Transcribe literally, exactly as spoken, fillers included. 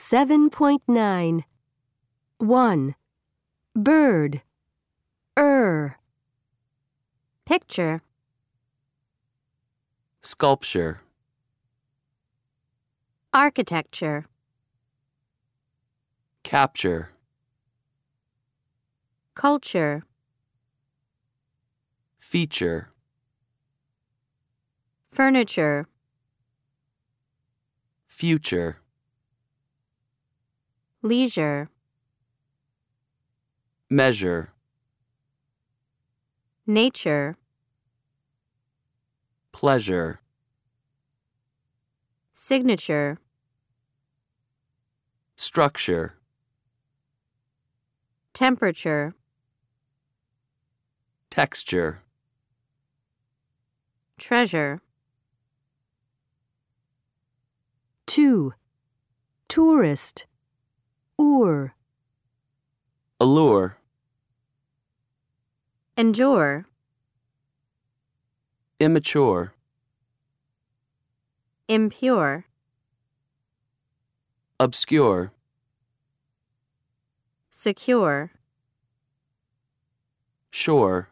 seven point nine. one. Bird. Er. Picture. Sculpture. Architecture. Capture. Culture. Feature. Furniture. Future. Leisure. Measure. Nature. Pleasure. Signature. Structure. Temperature. Texture. Treasure. two. Tourist. Ur. Allure. Endure. Immature. Impure. Obscure. Secure. Sure.